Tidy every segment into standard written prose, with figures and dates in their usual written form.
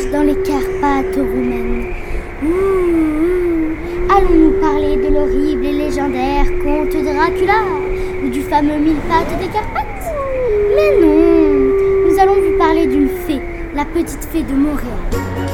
dans les Carpates roumaines. Allons-nous parler de l'horrible et légendaire conte Dracula ou du fameux mille-pattes des Carpates? Mais non, nous allons vous parler d'une fée, la petite fée de Montréal.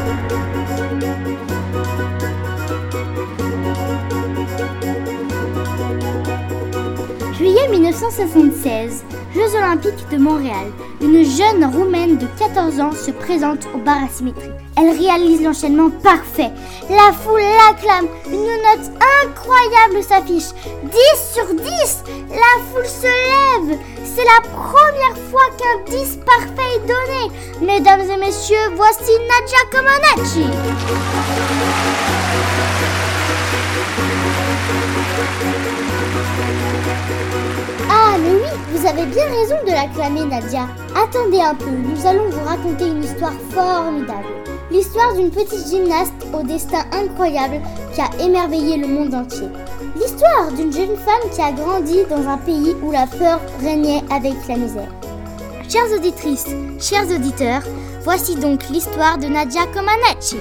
Juillet 1976, Jeux Olympiques de Montréal. Une jeune Roumaine de 14 ans se présente au bar asymétrique. Elle réalise l'enchaînement parfait. La foule l'acclame. Une note incroyable s'affiche. 10 sur 10. La foule se lève. C'est la première fois qu'un 10 parfait est donné. Mesdames et messieurs, voici Nadia Comaneci. Ah, mais oui, vous avez bien raison de l'acclamer, Nadia. Attendez un peu, nous allons vous raconter une histoire formidable. L'histoire d'une petite gymnaste au destin incroyable qui a émerveillé le monde entier. L'histoire d'une jeune femme qui a grandi dans un pays où la peur régnait avec la misère. Chères auditrices, chers auditeurs, voici donc l'histoire de Nadia Comaneci.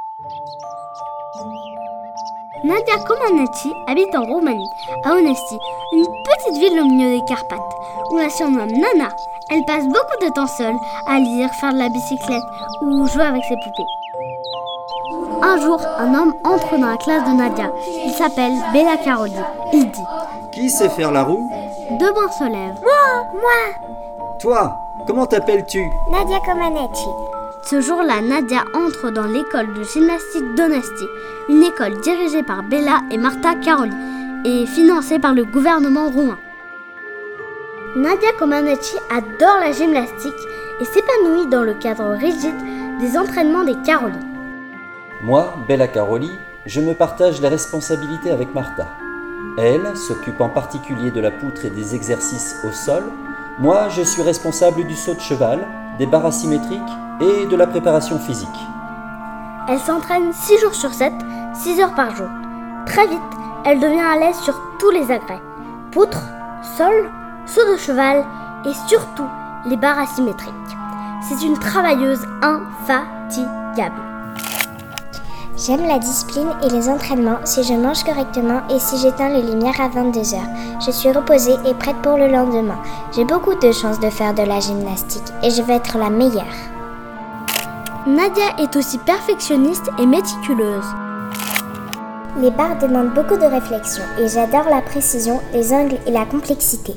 Nadia Comaneci habite en Roumanie, à Onesti, une petite ville au milieu des Carpates. On la surnomme Nana. Elle passe beaucoup de temps seule, à lire, faire de la bicyclette ou jouer avec ses poupées. Un jour, un homme entre dans la classe de Nadia. Il s'appelle Bela Karoli. Il dit: Qui sait faire la roue? Deux mains se lèvent. Moi. Toi, comment t'appelles-tu? Nadia Comaneci. Ce jour-là, Nadia entre dans l'école de gymnastique d'Onesti, une école dirigée par Bela et Marta Karoli et financée par le gouvernement roumain. Nadia Comaneci adore la gymnastique et s'épanouit dans le cadre rigide des entraînements des Karoli. Moi, Bela Karoli, je me partage les responsabilités avec Marta. Elle s'occupe en particulier de la poutre et des exercices au sol. Moi, je suis responsable du saut de cheval, des barres asymétriques et de la préparation physique. Elle s'entraîne 6 jours sur 7, 6 heures par jour. Très vite, elle devient à l'aise sur tous les agrès. Poutre, sol, saut de cheval et surtout les barres asymétriques. C'est une travailleuse infatigable. J'aime la discipline et les entraînements si je mange correctement et si j'éteins les lumières à 22h. Je suis reposée et prête pour le lendemain. J'ai beaucoup de chance de faire de la gymnastique et je vais être la meilleure. Nadia est aussi perfectionniste et méticuleuse. Les barres demandent beaucoup de réflexion et j'adore la précision, les angles et la complexité.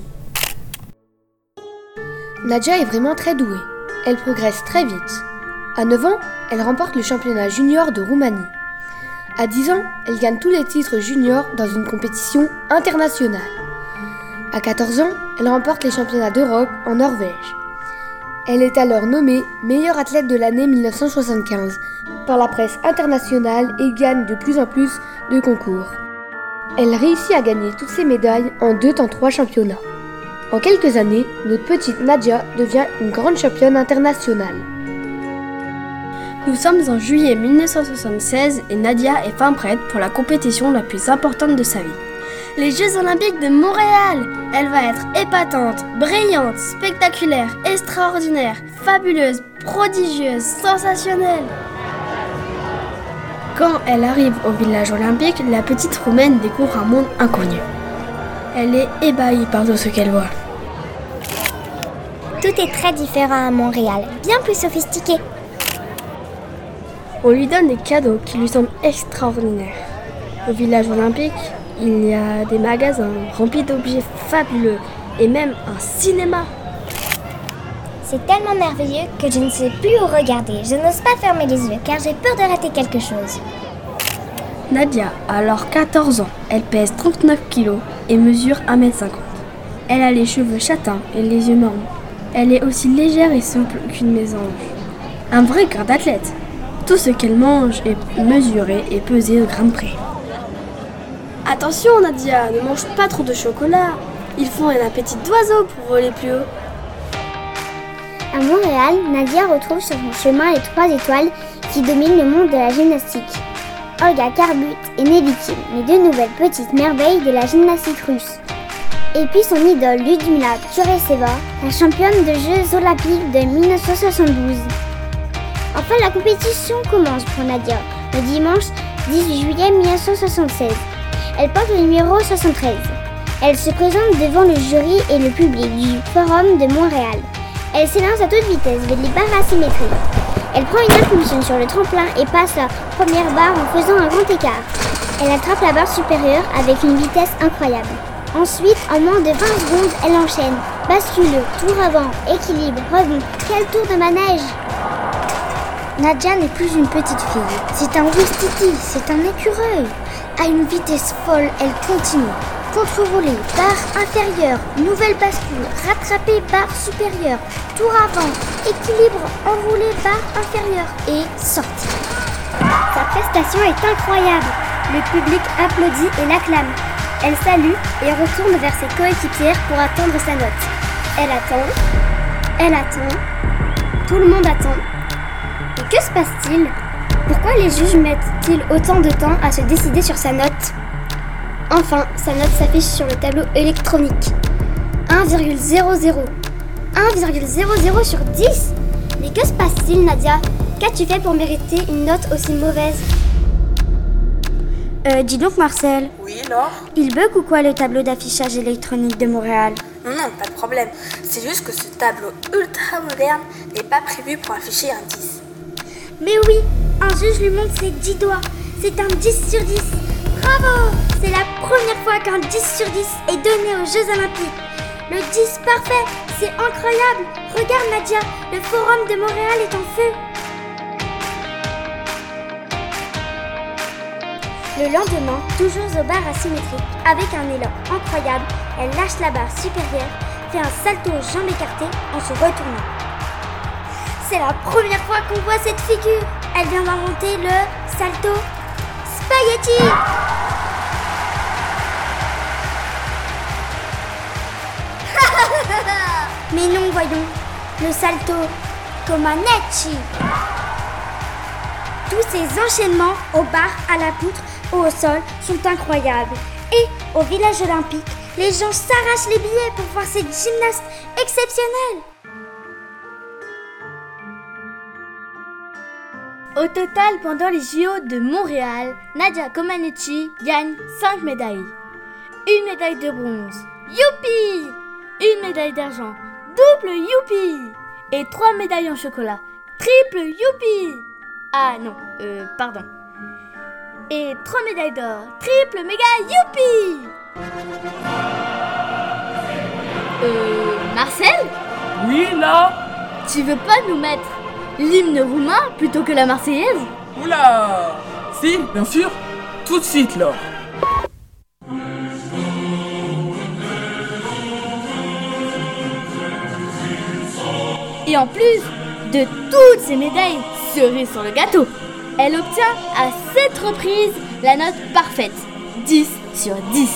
Nadia est vraiment très douée. Elle progresse très vite. À 9 ans, elle remporte le championnat junior de Roumanie. À 10 ans, elle gagne tous les titres juniors dans une compétition internationale. À 14 ans, elle remporte les championnats d'Europe en Norvège. Elle est alors nommée meilleure athlète de l'année 1975 par la presse internationale et gagne de plus en plus de concours. Elle réussit à gagner toutes ses médailles en 2 temps 3 championnats. En quelques années, notre petite Nadia devient une grande championne internationale. Nous sommes en juillet 1976 et Nadia est fin prête pour la compétition la plus importante de sa vie. Les Jeux Olympiques de Montréal. Elle va être épatante, brillante, spectaculaire, extraordinaire, fabuleuse, prodigieuse, sensationnelle. Quand elle arrive au village olympique, la petite Roumaine découvre un monde inconnu. Elle est ébahie par tout ce qu'elle voit. Tout est très différent à Montréal, bien plus sophistiqué. On lui donne des cadeaux qui lui semblent extraordinaires. Au village olympique, il y a des magasins remplis d'objets fabuleux et même un cinéma. C'est tellement merveilleux que je ne sais plus où regarder. Je n'ose pas fermer les yeux car j'ai peur de rater quelque chose. Nadia a alors 14 ans. Elle pèse 39 kilos et mesure 1m50. Elle a les cheveux châtains et les yeux marrons. Elle est aussi légère et souple qu'une mésange. Un vrai corps d'athlète. Tout ce qu'elle mange est mesuré et pesé au gramme près. Attention Nadia, ne mange pas trop de chocolat. Il faut un appétit d'oiseau pour voler plus haut. À Montréal, Nadia retrouve sur son chemin les 3 étoiles qui dominent le monde de la gymnastique. Olga Karbut et Nelly Kim, les 2 nouvelles petites merveilles de la gymnastique russe. Et puis son idole Ludmila Kureseva, la championne des Jeux Olympiques de 1972. Enfin, la compétition commence pour Nadia, le dimanche 18 juillet 1976. Elle porte le numéro 73. Elle se présente devant le jury et le public du Forum de Montréal. Elle s'élance à toute vitesse vers les barres asymétriques. Elle prend une impulsion sur le tremplin et passe la première barre en faisant un grand écart. Elle attrape la barre supérieure avec une vitesse incroyable. Ensuite, en moins de 20 secondes, elle enchaîne. Bascule, tour avant, équilibre, rebond. Quel tour de manège! Nadia n'est plus une petite fille. C'est un Ouistiti, c'est un écureuil. À une vitesse folle, elle continue. Contre-volée, barre inférieure, nouvelle bascule, rattrapée, barre supérieure, tour avant, équilibre, enroulé, barre inférieure et sortie. Sa prestation est incroyable. Le public applaudit et l'acclame. Elle salue et retourne vers ses coéquipières pour attendre sa note. Elle attend, tout le monde attend. Et que se passe-t-il? Pourquoi les juges mettent-ils autant de temps à se décider sur sa note? Enfin, sa note s'affiche sur le tableau électronique. 1,00. 1,00 sur 10. Mais que se passe-t-il, Nadia? Qu'as-tu fait pour mériter une note aussi mauvaise? Dis donc, Marcel. Oui, Laure? Il bug ou quoi le tableau d'affichage électronique de Montréal? Non, pas de problème. C'est juste que ce tableau ultra moderne n'est pas prévu pour afficher un 10. Mais oui, un juge lui montre ses 10 doigts. C'est un 10 sur 10. Bravo! C'est la première fois qu'un 10 sur 10 est donné aux Jeux Olympiques. Le 10 parfait, c'est incroyable. Regarde Nadia, le Forum de Montréal est en feu. Le lendemain, toujours aux barres asymétriques, avec un élan incroyable, elle lâche la barre supérieure, fait un salto aux jambes écartées en se retournant. C'est la première fois qu'on voit cette figure. Elle vient d'inventer le salto spaghetti. Mais non, voyons, le salto comaneci. Tous ces enchaînements aux barres, à la poutre ou au sol sont incroyables. Et au village olympique, les gens s'arrachent les billets pour voir cette gymnaste exceptionnelle. Au total, pendant les JO de Montréal, Nadia Comaneci gagne 5 médailles. Une médaille de bronze, youpi! Une médaille d'argent, double youpi! Et 3 médailles en chocolat, triple youpi! Ah non, pardon. Et 3 médailles d'or, triple méga youpi! Marcel? Oui, là? Tu veux pas nous mettre l'hymne roumain plutôt que la Marseillaise? Oula! Si, bien sûr. Tout de suite, Laure. Et en plus de toutes ces médailles, cerise sur le gâteau, elle obtient à 7 reprises la note parfaite, 10 sur 10.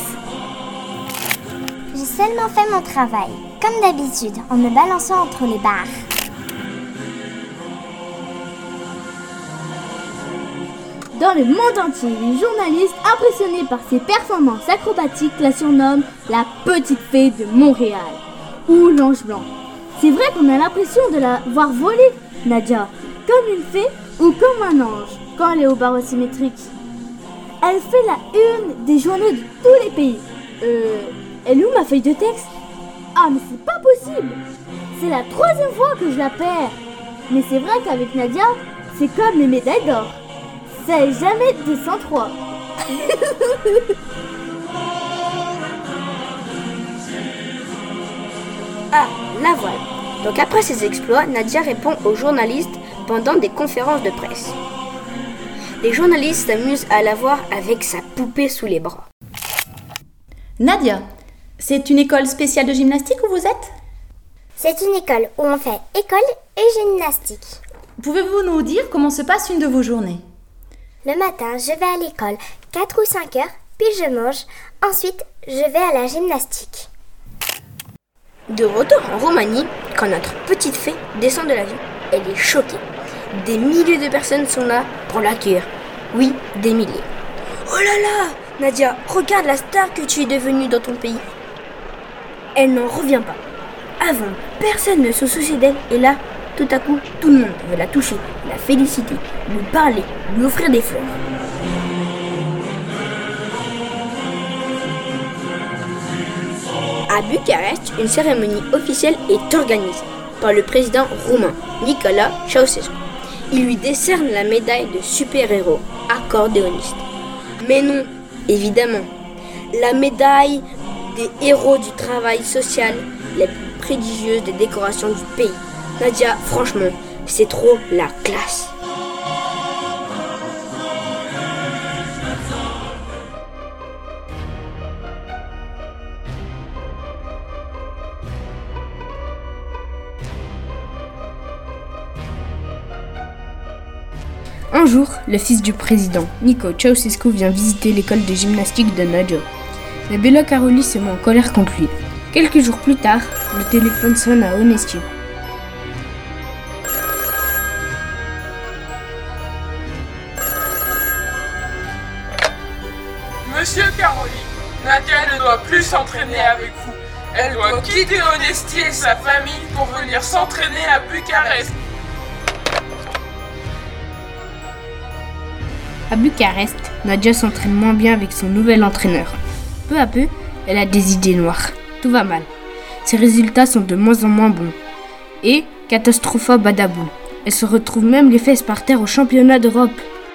J'ai seulement fait mon travail, comme d'habitude, en me balançant entre les barres. Dans le monde entier, les journalistes impressionnés par ses performances acrobatiques la surnomment la petite fée de Montréal ou l'ange blanc. C'est vrai qu'on a l'impression de la voir voler, Nadia, comme une fée ou comme un ange quand elle est aux barres asymétriques. Elle fait la une des journaux de tous les pays. Elle est où ma feuille de texte? Ah mais c'est pas possible! C'est la 3e fois que je la perds. Mais c'est vrai qu'avec Nadia, c'est comme les médailles d'or. Ça est jamais 203. Ah, la voilà. Donc après ses exploits, Nadia répond aux journalistes pendant des conférences de presse. Les journalistes s'amusent à la voir avec sa poupée sous les bras. Nadia, c'est une école spéciale de gymnastique où vous êtes? C'est une école où on fait école et gymnastique. Pouvez-vous nous dire comment se passe une de vos journées? Le matin, je vais à l'école 4 ou 5 heures, puis je mange. Ensuite, je vais à la gymnastique. De retour en Roumanie, quand notre petite fée descend de l'avion, elle est choquée. Des milliers de personnes sont là pour l'accueillir. Oui, des milliers. Oh là là, Nadia, regarde la star que tu es devenue dans ton pays. Elle n'en revient pas. Avant, personne ne se souciait d'elle et là, Tout à coup, tout le monde veut la toucher, la féliciter, lui parler, lui offrir des fleurs. À Bucarest, une cérémonie officielle est organisée par le président roumain, Nicolae Ceausescu. Il lui décerne la médaille de super-héros accordéoniste. Mais non, évidemment, la médaille des héros du travail social, les plus prestigieuses des décorations du pays. Nadia, franchement, c'est trop la classe. Un jour, le fils du président, Nicolae Ceausescu, vient visiter l'école de gymnastique de Nadia. Mais Bela Karolyi se met en colère contre lui. Quelques jours plus tard, le téléphone sonne à Onesti. Monsieur Karolyi, Nadia ne doit plus s'entraîner avec vous. Elle doit quitter Onesti et sa famille pour venir s'entraîner à Bucarest. À Bucarest, Nadia s'entraîne moins bien avec son nouvel entraîneur. Peu à peu, elle a des idées noires. Tout va mal. Ses résultats sont de moins en moins bons. Et, catastropha badaboum, elle se retrouve même les fesses par terre au championnat d'Europe.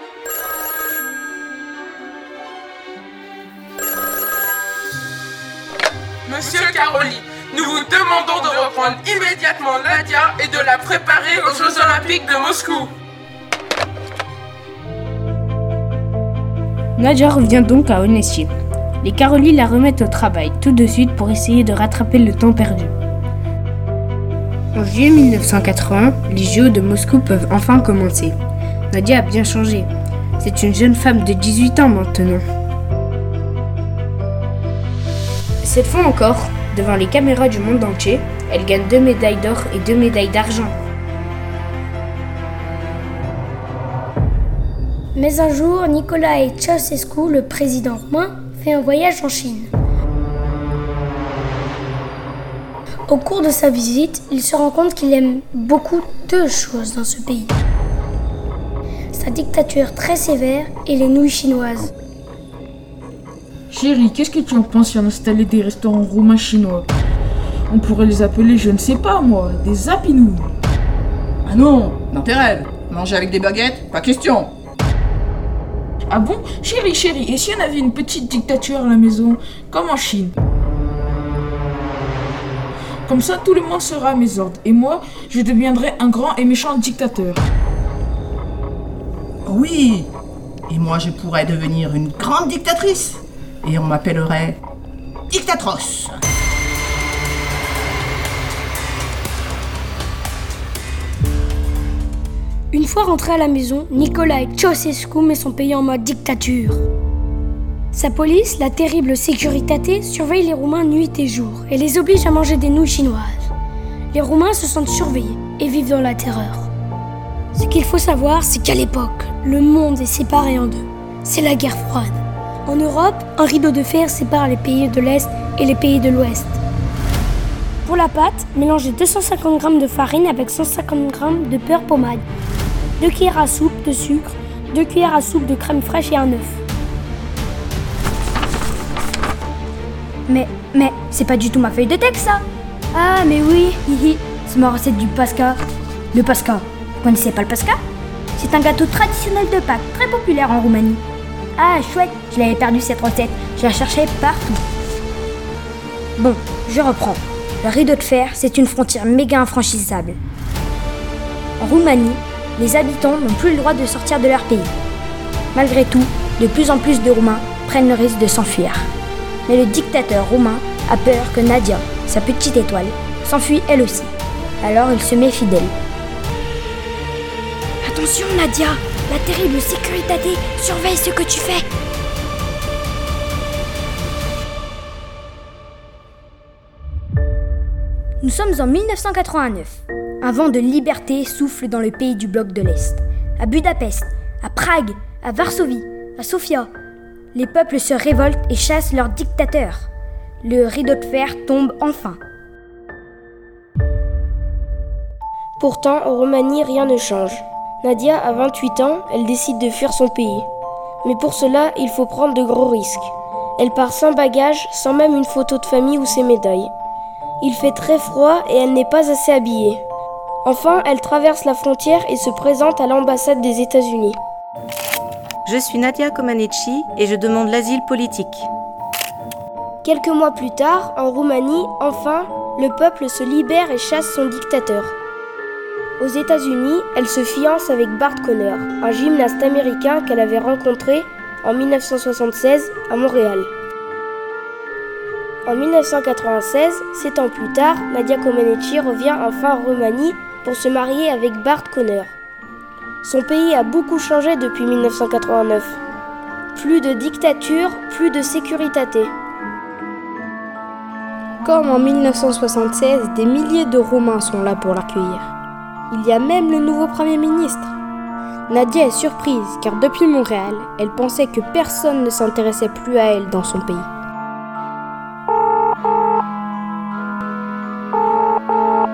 Monsieur Karolyi, nous vous demandons de reprendre immédiatement Nadia et de la préparer aux Jeux Olympiques de Moscou. Nadia revient donc à Onesti. Les Karolyi la remettent au travail tout de suite pour essayer de rattraper le temps perdu. En juillet 1980, les JO de Moscou peuvent enfin commencer. Nadia a bien changé. C'est une jeune femme de 18 ans maintenant. Cette fois encore, devant les caméras du monde entier, elle gagne 2 médailles d'or et 2 médailles d'argent. Mais un jour, Nicolae Ceausescu, le président roumain, fait un voyage en Chine. Au cours de sa visite, il se rend compte qu'il aime beaucoup 2 choses dans ce pays. Sa dictature très sévère et les nouilles chinoises. Chérie, qu'est-ce que tu en penses si on installait des restaurants roumains chinois? On pourrait les appeler, je ne sais pas moi, des zapinous. Ah non, dans tes rêves. Manger avec des baguettes, pas question. Ah bon? Chérie, et si on avait une petite dictature à la maison, comme en Chine? Comme ça, tout le monde sera à mes ordres, et moi, je deviendrai un grand et méchant dictateur. Oui, et moi je pourrais devenir une grande dictatrice, et on m'appellerait Dictatros. Une fois rentré à la maison, Nicolae Ceausescu met son pays en mode dictature. Sa police, la terrible Securitate, surveille les Roumains nuit et jour et les oblige à manger des nouilles chinoises. Les Roumains se sentent surveillés et vivent dans la terreur. Ce qu'il faut savoir, c'est qu'à l'époque, le monde est séparé en 2. C'est la guerre froide. En Europe, un rideau de fer sépare les pays de l'Est et les pays de l'Ouest. Pour la pâte, mélangez 250 g de farine avec 150 g de beurre pommade, 2 cuillères à soupe de sucre, 2 cuillères à soupe de crème fraîche et un œuf. Mais, c'est pas du tout ma feuille de texte, ça. Ah, mais oui, hihi, c'est ma recette du Pascha. Le Pascha, vous connaissez pas le Pascha? C'est un gâteau traditionnel de Pâques, très populaire en Roumanie. Ah, chouette, je l'avais perdu cette recette, je la cherchais partout. Bon, je reprends. Le rideau de fer, c'est une frontière méga infranchissable. En Roumanie, les habitants n'ont plus le droit de sortir de leur pays. Malgré tout, de plus en plus de Roumains prennent le risque de s'enfuir. Mais le dictateur roumain a peur que Nadia, sa petite étoile, s'enfuit elle aussi. Alors il se méfie d'elle. Attention Nadia, la terrible Securitate surveille ce que tu fais. Nous sommes en 1989. Un vent de liberté souffle dans le pays du bloc de l'Est. À Budapest, à Prague, à Varsovie, à Sofia, les peuples se révoltent et chassent leurs dictateurs. Le rideau de fer tombe enfin. Pourtant, en Roumanie, rien ne change. Nadia a 28 ans, elle décide de fuir son pays. Mais pour cela, il faut prendre de gros risques. Elle part sans bagage, sans même une photo de famille ou ses médailles. Il fait très froid et elle n'est pas assez habillée. Enfin, elle traverse la frontière et se présente à l'ambassade des États-Unis. Je suis Nadia Comaneci et je demande l'asile politique. Quelques mois plus tard, en Roumanie, enfin, le peuple se libère et chasse son dictateur. Aux États-Unis, elle se fiance avec Bart Conner, un gymnaste américain qu'elle avait rencontré en 1976 à Montréal. En 1996, 7 ans plus tard, Nadia Comaneci revient enfin en Roumanie pour se marier avec Bart Conner. Son pays a beaucoup changé depuis 1989. Plus de dictature, plus de sécurité. Comme en 1976, des milliers de Roumains sont là pour l'accueillir. Il y a même le nouveau Premier ministre. Nadia est surprise car depuis Montréal, elle pensait que personne ne s'intéressait plus à elle dans son pays. Allô ?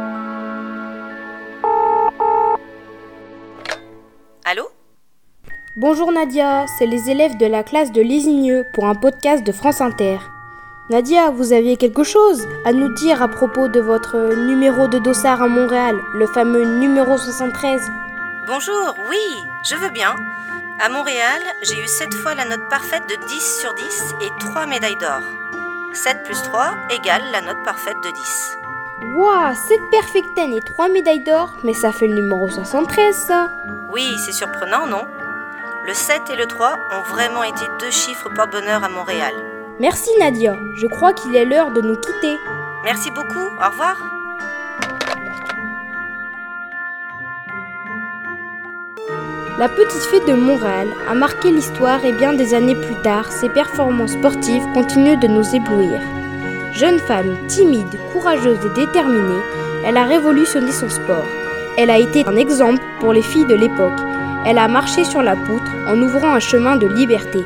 Bonjour Nadia, c'est les élèves de la classe de Lésigneux pour un podcast de France Inter. Nadia, vous aviez quelque chose à nous dire à propos de votre numéro de dossard à Montréal, le fameux numéro 73. Bonjour, oui, je veux bien. À Montréal, j'ai eu 7 fois la note parfaite de 10 sur 10 et 3 médailles d'or. 7 plus 3 égale la note parfaite de 10. Wouah, 7 perfectaines et 3 médailles d'or, mais ça fait le numéro 73 ça. Oui, c'est surprenant, non ? Le 7 et le 3 ont vraiment été 2 chiffres porte-bonheur à Montréal. Merci Nadia, je crois qu'il est l'heure de nous quitter. Merci beaucoup, au revoir. La petite fée de Montréal a marqué l'histoire et bien des années plus tard, ses performances sportives continuent de nous éblouir. Jeune femme timide, courageuse et déterminée, elle a révolutionné son sport. Elle a été un exemple pour les filles de l'époque. Elle a marché sur la poutre en ouvrant un chemin de liberté.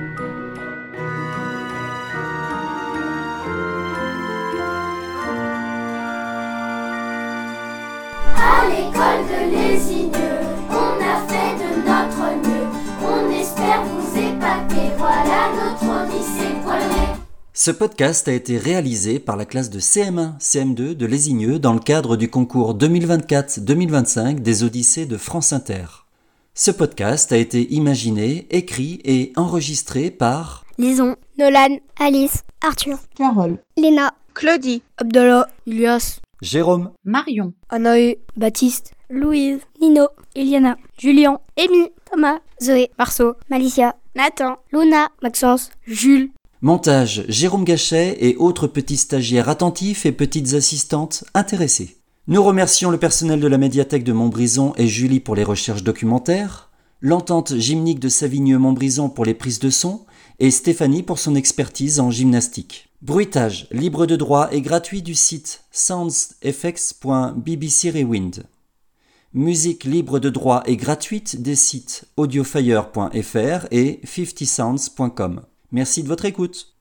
À l'école de Lésigneux, on a fait de notre mieux. On espère vous épater, voilà notre odyssée poilée. Ce podcast a été réalisé par la classe de CM1, CM2 de Lésigneux dans le cadre du concours 2024-2025 des Odyssées de France Inter. Ce podcast a été imaginé, écrit et enregistré par Lison, Nolan, Alice, Arthur, Carole, Léna, Claudie, Abdallah, Ilias, Jérôme, Marion, Anaë, Baptiste, Louise, Nino, Eliana, Julien, Amy, Thomas, Zoé, Marceau, Malicia, Nathan, Luna, Maxence, Jules. Montage Jérôme Gachet et autres petits stagiaires attentifs et petites assistantes intéressées. Nous remercions le personnel de la médiathèque de Montbrison et Julie pour les recherches documentaires, l'entente gymnique de Savigneux-Montbrison pour les prises de son et Stéphanie pour son expertise en gymnastique. Bruitage libre de droit et gratuit du site soundseffects.bbc Rewind. Musique libre de droit et gratuite des sites audiofire.fr et 50sounds.com. Merci de votre écoute.